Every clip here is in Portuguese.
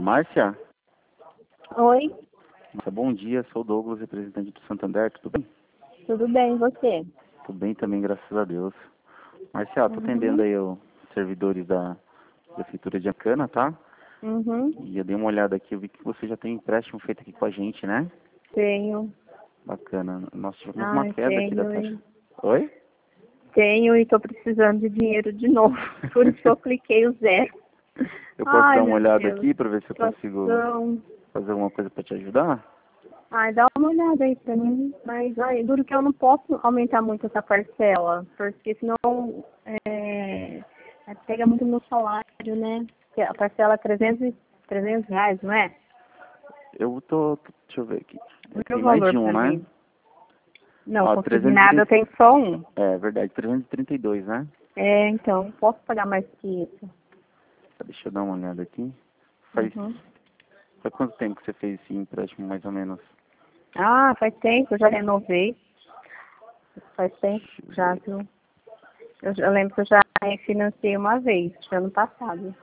Márcia? Oi, Márcia, bom dia, sou o Douglas, representante do Santander, tudo bem? tudo bem, e você? Tudo bem também, graças a Deus. Márcia, tô atendendo aí os servidores da Prefeitura de Americana, tá? Uhum, E eu dei uma olhada aqui, eu vi que você já tem um empréstimo feito aqui com a gente, né? tenho. Bacana. Nós tivemos uma Ai, queda aqui da tenho, taxa. Oi? tenho e tô precisando de dinheiro de novo. Por isso eu cliquei o zero. Eu posso Ai, dar uma meu olhada Deus, aqui para ver se eu consigo situação. fazer alguma coisa para te ajudar? Ai, dá uma olhada aí pra mim. Mas, ai, duro que eu não posso aumentar muito essa parcela, porque senão pega muito no salário, né? Porque a parcela é 300 reais, não é? Deixa eu ver aqui. Qual é o Tem mais valor de um, pra né? mim? Não, Ó, consignado tem só um. é verdade, 332, né? É, então, posso pagar mais que isso. Deixa eu dar uma olhada aqui. Faz, Uhum. faz quanto tempo que você fez esse empréstimo, mais ou menos? Ah, faz tempo, eu já renovei. Faz tempo Deixa eu já, ver. viu? Eu lembro que eu já refinanciei uma vez, ano passado.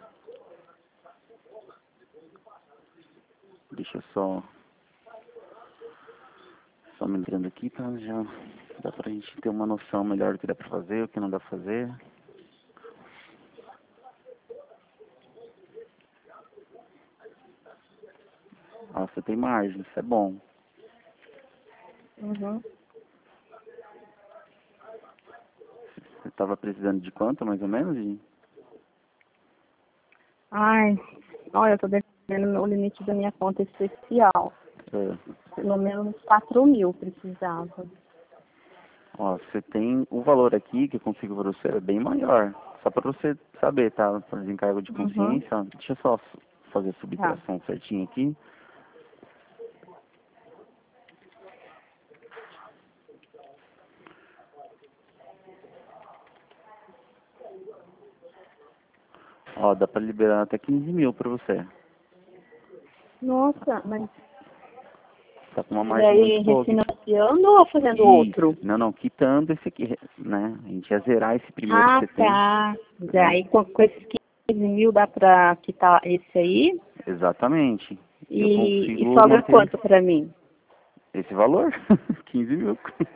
Deixa eu só me lembrando aqui, tá? Já dá pra gente ter uma noção melhor do que dá pra fazer, o que não dá pra fazer. Ó, você tem margem, isso é bom. Uhum. Você tava precisando de quanto, mais ou menos? Ai, olha, eu tô devendo o limite da minha conta especial. É, Pelo menos 4.000 precisava. ó, você tem o valor aqui que eu consigo para você é bem maior. Só para você saber, tá? Por desencargo de Uhum. consciência. Deixa eu só fazer a Tá. subtração certinho aqui. Ó, dá para liberar até 15 mil para você. Nossa, mas Tá com uma e margem aí muito boa aqui. refinanciando ou fazendo outro? Isso. Não, não, quitando esse aqui, né? A gente ia zerar esse primeiro que Ah, você tem, tá. né? Daí com esses 15.000 dá pra quitar esse aí? Exatamente. Eu E consigo sobra manter quanto pra mim? esse valor, 15 mil.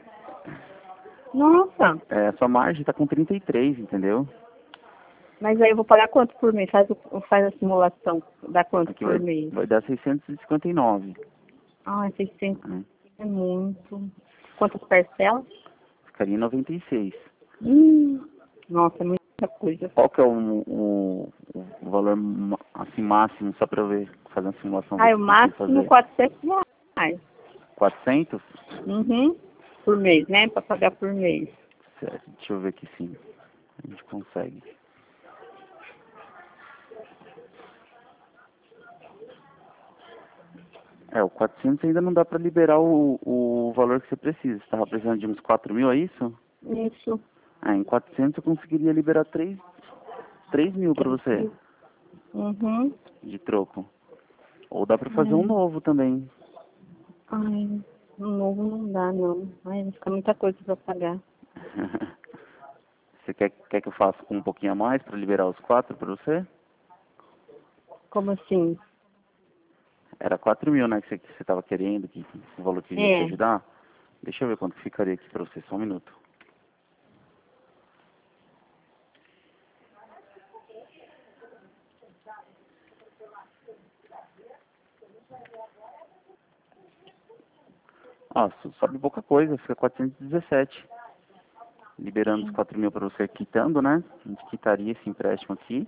Nossa, É, a sua margem tá com 33, entendeu? mas aí eu vou pagar quanto por mês? Faz a simulação, dá quanto Aqui por mês? vai dar 659. Ah, 600 Né? é muito. Quantas parcelas? Ficaria em 96. Nossa, é muita coisa. Qual que é o valor assim, máximo, só para eu ver, fazer uma simulação, ver Ah, se o eu consigo máximo fazer? 400 reais. 400? Uhum. Por mês, né? Pra pagar por mês. Certo, deixa eu ver aqui sim. A gente consegue. É, o 400 ainda não dá para liberar o valor que você precisa. Você estava precisando de uns 4 mil, é isso? Isso. Ah, em 400 eu conseguiria liberar 3 mil para você, Uhum. de troco. Ou dá para fazer um Ai, novo também. ai, um novo não dá, não. Ai, vai ficar muita coisa pra pagar. Você quer que eu faça com um pouquinho a mais para liberar os 4 para você? Como assim? Era 4 mil, né, que você estava querendo, que o valor que ia te É. ajudar. Deixa eu ver quanto ficaria aqui para você, só um minuto. Ah, sobe pouca coisa, fica 417. Liberando os 4 mil para você, quitando, né? A gente quitaria esse empréstimo aqui.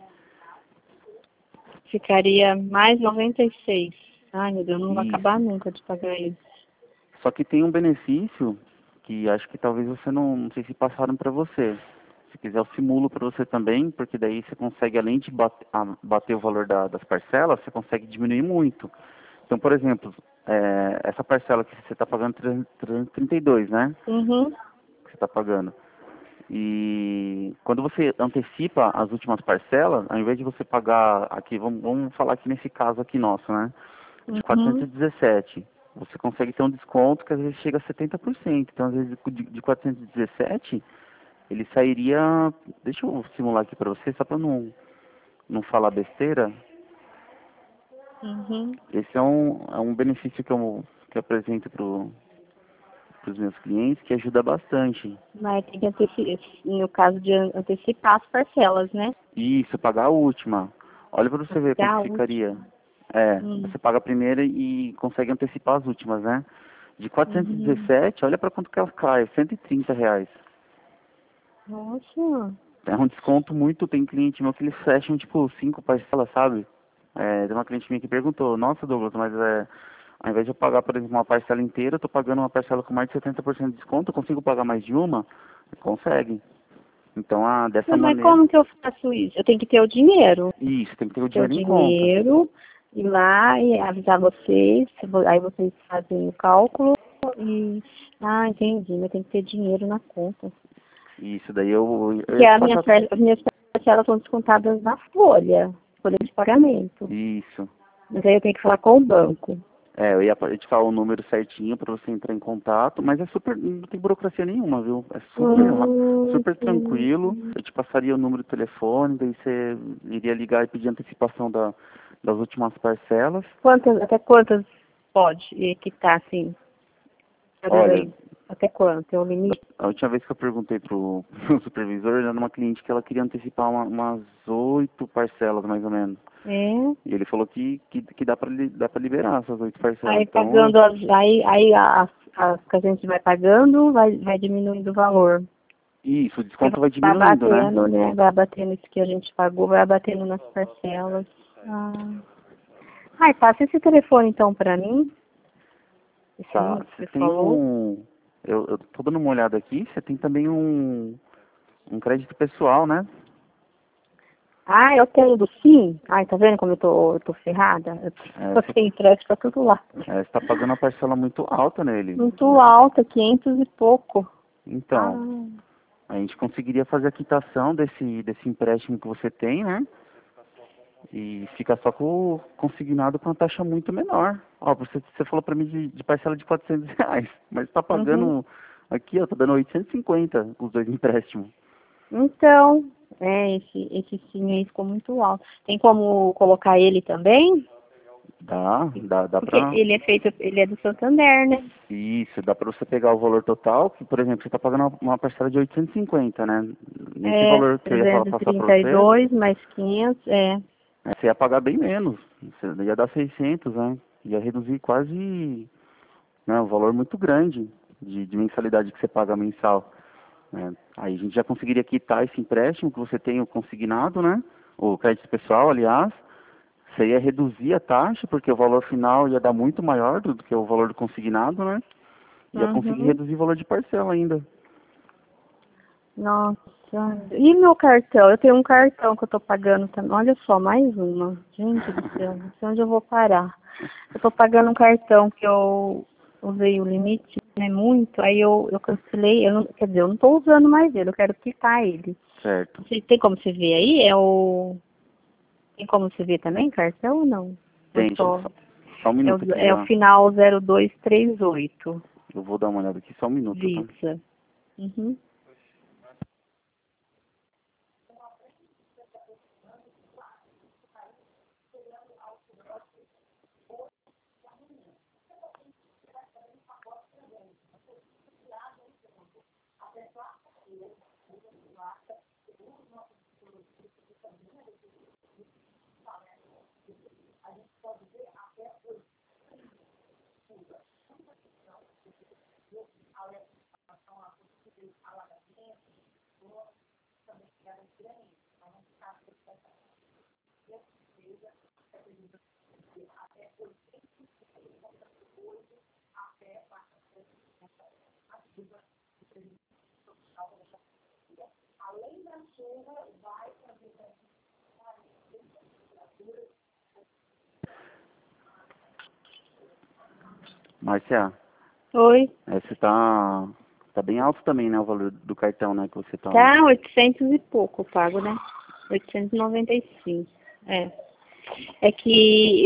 Ficaria mais 96. Ai, meu Deus, não vai acabar Isso. nunca de pagar isso. Só que tem um benefício que acho que talvez você não sei se passaram para você. Se quiser eu simulo para você também, porque daí você consegue, além de bater o valor das parcelas, você consegue diminuir muito. Então, por exemplo, essa parcela que você está pagando 332, né? Uhum. Que você está pagando. E quando você antecipa as últimas parcelas, ao invés de você pagar aqui, vamos falar aqui nesse caso aqui nosso, né? De Uhum. 417, você consegue ter um desconto que às vezes chega a 70%. Então, às vezes, de 417, ele sairia... Deixa eu simular aqui para você, só para não falar besteira. Uhum. Esse é um benefício que eu apresento para os meus clientes, que ajuda bastante. Mas tem que antecipar, no caso de antecipar as parcelas, né? Isso, pagar a última. Olha para você ver quanto Pagar a ficaria. última. Você paga a primeira e consegue antecipar as últimas, né? De Uhum. 417, olha para quanto que ela cai, R$ 130. Nossa. É um desconto muito, tem cliente meu que eles fecham, tipo, 5 parcelas, sabe? Tem uma cliente minha que perguntou, nossa, Douglas, mas ao invés de eu pagar, por exemplo, uma parcela inteira, eu tô pagando uma parcela com mais de 70% de desconto, eu consigo pagar mais de uma? Consegue. Então, dessa Não, mas maneira, como que eu faço isso? Eu tenho que ter o dinheiro. isso, tem que ter o Ter o dinheiro em conta. dinheiro, ir lá e avisar vocês, aí vocês fazem o cálculo e... Ah, entendi, mas tem que ter dinheiro na conta. Isso, daí eu Porque ia te minha, passar. as minhas parcelas estão descontadas na folha de pagamento. Isso. Mas aí eu tenho que falar com o banco. Eu te falar o número certinho para você entrar em contato, mas é super, não tem burocracia nenhuma, viu? É super tranquilo. Entendi. Eu te passaria o número de telefone, daí você iria ligar e pedir antecipação das últimas parcelas. Até quantas pode quitar, assim, cada Olha, vez? Até quanto? É o limite? a última vez que eu perguntei pro pro supervisor, era uma cliente que ela queria antecipar umas 8 parcelas, mais ou menos. É. E ele falou que dá pra liberar essas 8 parcelas. Aí Então, pagando as que a gente vai pagando, vai diminuindo o valor. isso, o Porque desconto vai vai diminuindo, né? batendo, né? Vai batendo isso que a gente pagou, vai batendo nas parcelas. Ah. Ai, passa esse telefone então pra mim. Esse Tá, número que você você tem falou. eu tô dando uma olhada aqui, você tem também um crédito pessoal, né? Ah, eu tenho do Sim. Ai, tá vendo como eu tô ferrada? É, Eu tenho crédito pra tudo lá. você tá pagando uma parcela muito alta nele. Muito alta, 500 e pouco. Então, Ah. a gente conseguiria fazer a quitação desse empréstimo que você tem, né? E fica só com o consignado com uma taxa muito menor. Ó, você falou pra mim de parcela de R$ 400, mas tá Uhum. pagando aqui, ó, tá dando 850 os dois empréstimos. Então, esse sim aí ficou muito alto. Tem como colocar ele também? Dá Porque pra. ele é do Santander, né? Isso, dá pra você pegar o valor total, que, por exemplo, você tá pagando uma parcela de 850, né? Nesse É, valor que eu ia falar, trezentos e passar pra trinta e você, dois mais 500 você ia pagar bem menos. Você ia dar 600, né? Ia reduzir quase, né, um valor muito grande de mensalidade que você paga mensal, né? Aí a gente já conseguiria quitar esse empréstimo que você tem o consignado, né? O crédito pessoal, aliás. Você ia reduzir a taxa, porque o valor final ia dar muito maior do que o valor do consignado, né? Ia conseguir Uhum. reduzir o valor de parcela ainda. Nossa. E meu cartão? Eu tenho um cartão que eu tô pagando também. Olha só, mais uma. Gente do céu, não sei onde eu vou parar. Eu tô pagando um cartão que eu usei o limite, né, muito, aí eu cancelei, quer dizer, eu não tô usando mais ele, eu quero quitar ele. Certo. Tem como você ver aí? Tem como você ver também, cartão ou não? Ou Tem, só? só um minuto aqui É o já. final 0238, Eu vou dar uma olhada aqui, só um minuto, tá? Visa. Uhum. Márcia, Oi. você tá bem alto também, né, o valor do cartão, né, que você tá... Tá 800 e pouco eu pago, né? 895. É. É que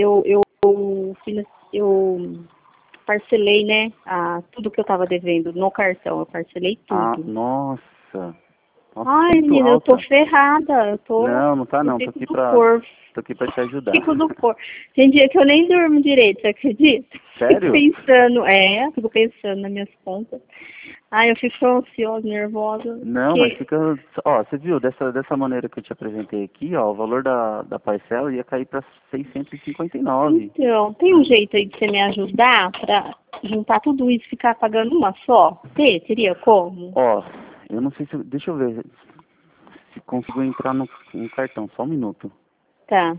eu parcelei, né, tudo que eu tava devendo no cartão, eu parcelei Ah, tudo. nossa. Nossa, Ai, muito menina, eu alta. tô ferrada. Não, não tá Eu não. fico do corpo. Tô aqui pra te ajudar. Fico do corpo. Tem dia que eu nem durmo direito, você acredita? Sério? Fico pensando nas minhas contas. Ai, eu fico ansiosa, nervosa. Não, mas Porque, fica... Ó, você viu, dessa maneira que eu te apresentei aqui, ó, o valor da parcela ia cair pra 659, então, tem um né? jeito aí de você me ajudar pra juntar tudo isso e ficar pagando uma só? Teria como? Ó, eu não sei se... Deixa eu ver se consigo entrar no cartão. Só um minuto. Tá.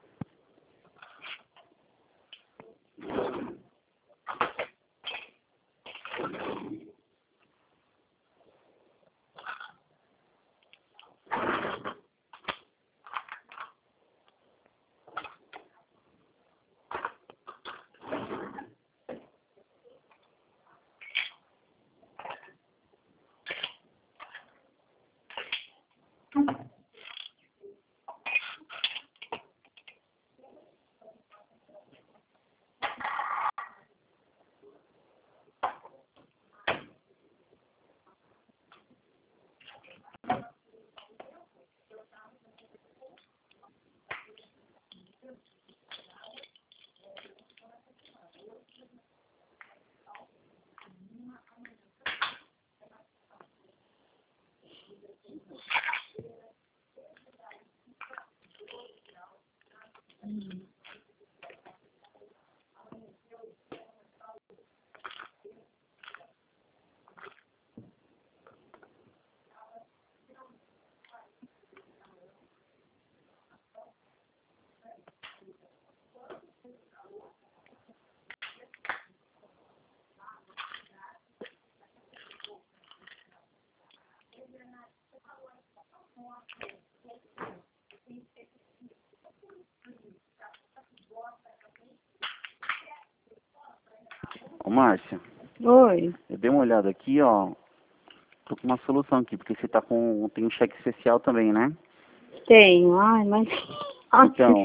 Ô, Márcia, Oi. eu dei uma olhada aqui, ó. Tô com uma solução aqui, porque você tá com... Tem um cheque especial também, né? Tenho. Ai, mas... Ai, Então,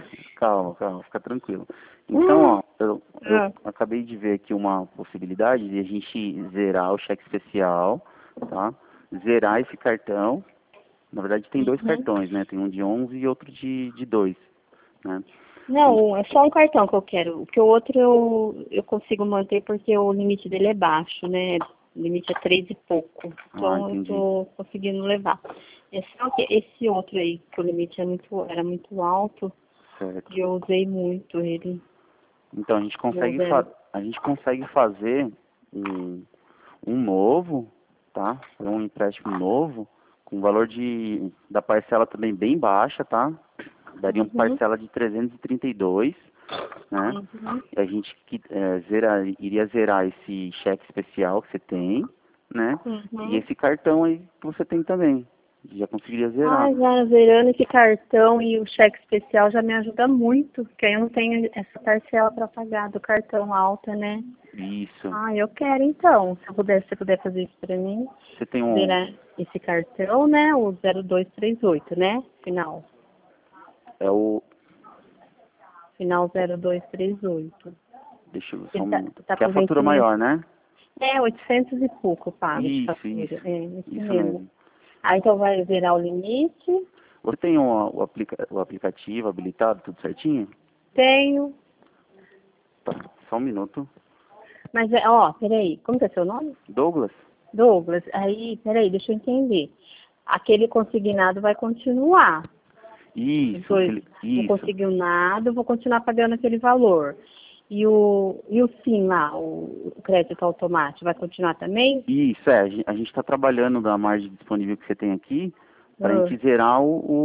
calma, fica tranquilo. Então, ó, eu ah, acabei de ver aqui uma possibilidade de a gente zerar o cheque especial, tá? Zerar esse cartão. Na verdade, tem dois uhum. cartões, né? Tem um de 11 e outro de 2, né? A gente- Não, é só um cartão que eu quero. Porque o outro eu consigo manter porque o limite dele é baixo, né? O limite é 3 e pouco. Ah, Então eu entendi. tô conseguindo levar. É só que esse outro aí, que o limite era muito alto, Certo. e eu usei muito ele. Então, No zero. a gente consegue fazer um, um novo, tá? Um empréstimo novo, com valor da parcela também bem baixa, tá? Daria uma Uhum, parcela de 332, né? uhum, A gente iria zerar esse cheque especial que você tem, né? E uhum. esse cartão aí que você tem também. Já conseguiria zerar. Ai, já zerando esse cartão e o cheque especial já me ajuda muito, porque aí eu não tenho essa parcela para pagar do cartão alta, né? Isso. Ah, eu quero então. Se você puder fazer isso para mim, Você tem um. zerar esse cartão, né? O 0238, né? Final. É o. Final 0238. Deixa eu ver só Ele um tá, minuto. tá Que é a com fatura vencimento. maior, né? É, 800 e pouco eu pago de fatura. Isso. É, isso Isso mesmo. mesmo. Ah, então vai zerar o limite. Você tem o aplicativo habilitado, tudo certinho? Tenho. Tá, só um minuto. Mas, ó, peraí. Como que é seu nome? Douglas? Douglas, aí, peraí, deixa eu entender. Aquele consignado vai continuar. Os Isso, dois não isso. conseguiu nada, eu vou continuar pagando aquele valor. E o SIM lá, o crédito automático, vai continuar também? Isso, a gente está trabalhando da margem disponível que você tem aqui para a Ah, gente zerar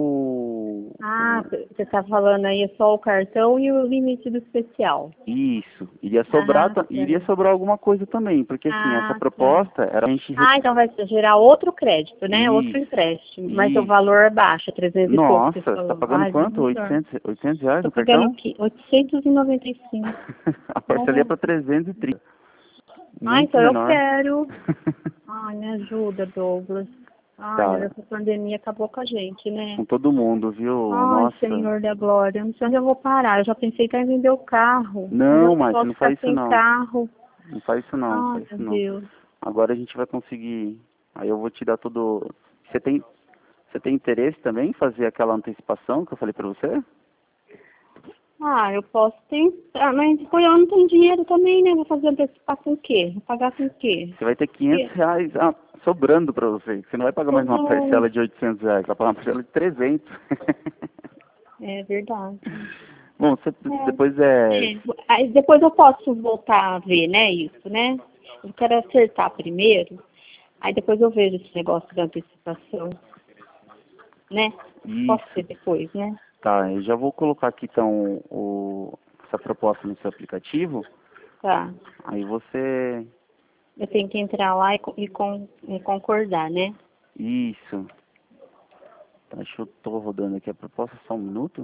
você está falando aí é só o cartão e o limite do especial. isso. Ah, tá. Iria sobrar alguma coisa também, porque assim, essa Ah, tá. proposta era a gente Ah, então vai gerar outro crédito, né? Outro isso, empréstimo. Mas o isso. valor é baixo, 300 e pouco, Nossa, você você está falou. pagando Ai, bem quanto? melhor. 800 reais Tô no pagando cartão? aqui 895. A parceria é para 330. Ah, Muito então eu menor. quero. Ai, me ajuda, Douglas. Ai, mas Tá, essa pandemia acabou com a gente, né? com todo mundo, viu? Ai, Nossa. Senhor da Glória, não sei onde eu vou parar. Eu já pensei até em vender o carro, mas eu Não, não Márcia, posso não ficar faz isso sem não. carro. Não faz isso não, não Ai, faz meu isso não. Deus. Agora a gente vai conseguir. Aí eu vou te dar todo. Você tem interesse também em fazer aquela antecipação que eu falei para você? Ah, eu posso tentar, mas depois eu não tenho dinheiro também, né? Vou fazer antecipação o quê? Vou pagar com o quê? Você vai ter R$ 500 sobrando para você. Você não vai pagar mais uma parcela de R$ 800, vai pagar uma parcela de 300. É verdade. Bom, depois Aí depois eu posso voltar a ver, né, isso, né? Eu quero acertar primeiro, aí depois eu vejo esse negócio da antecipação, né? Posso ser Isso. depois, né? Tá, eu já vou colocar aqui então essa proposta no seu aplicativo. Tá. Aí você... Eu tenho que entrar lá e concordar, né? Isso. Tá, deixa eu tô rodando aqui a proposta, só um minuto.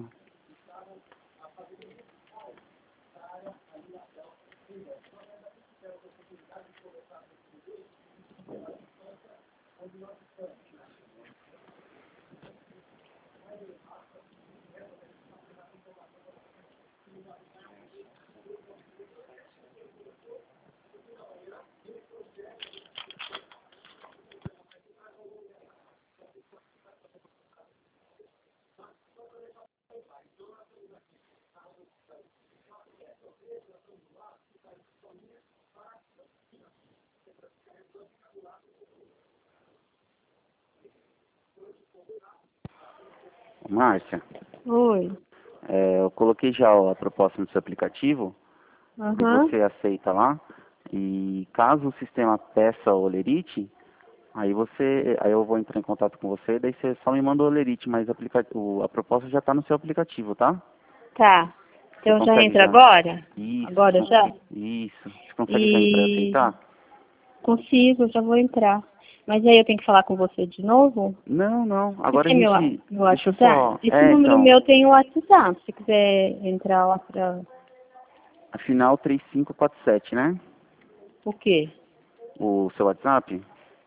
Márcia, Oi. eu coloquei já a proposta no seu aplicativo, e Aham. você aceita lá. E caso o sistema peça o Olerite, aí eu vou entrar em contato com você, daí você só me manda o Olerite, mas a proposta já está no seu aplicativo, tá? Tá. Você Então já consegue entra já? agora? Isso, Agora já? isso. Você consegue já entrar e E aceitar? consigo, já vou entrar. Mas aí eu tenho que falar com você de novo? Não, não. Você Agora a tem meu gente... Deixa eu WhatsApp? só... Esse número então. meu tem o WhatsApp, se quiser entrar lá pra... Afinal, 3547, né? O quê? O seu WhatsApp?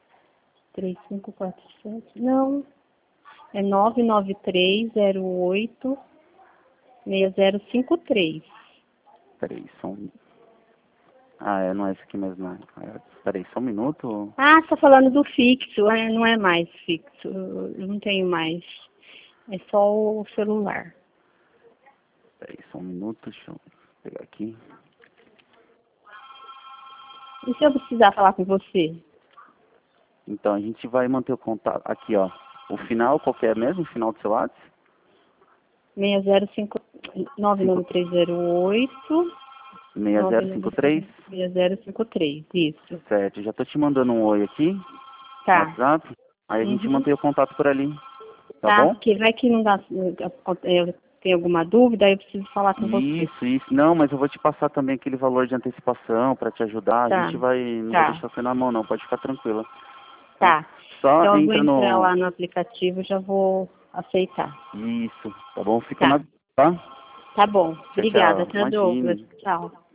3547? Não. É 993086053. Peraí, só um... não é esse aqui mesmo, não. Peraí, só um minuto. Ah, você tá falando do fixo, não é mais fixo. Eu não tenho mais. É só o celular. Peraí, só um minuto, deixa eu pegar aqui. E se eu precisar falar com você? Então, a gente vai manter o contato... Aqui, ó. O final, qual que é mesmo? O final do seu WhatsApp? 605 99308 6053? 6053, isso. Certo, já tô te mandando um oi aqui no Tá. WhatsApp. Aí a gente Uhum. mantém o contato por ali. Tá Tá, bom? porque vai que não dá, eu tenho alguma dúvida, aí eu preciso falar com você. Isso. Não, mas eu vou te passar também aquele valor de antecipação para te ajudar. A Tá, gente não vai tá, deixar você na mão, não. Pode ficar tranquila. Tá? tá. Só Então eu vou entra entrar no... lá no aplicativo e já vou aceitar. Isso, tá bom? Fica Tá, na... Tá? tá bom. Tchau, Obrigada, tchau. tá, Douglas? Imagine. Tchau.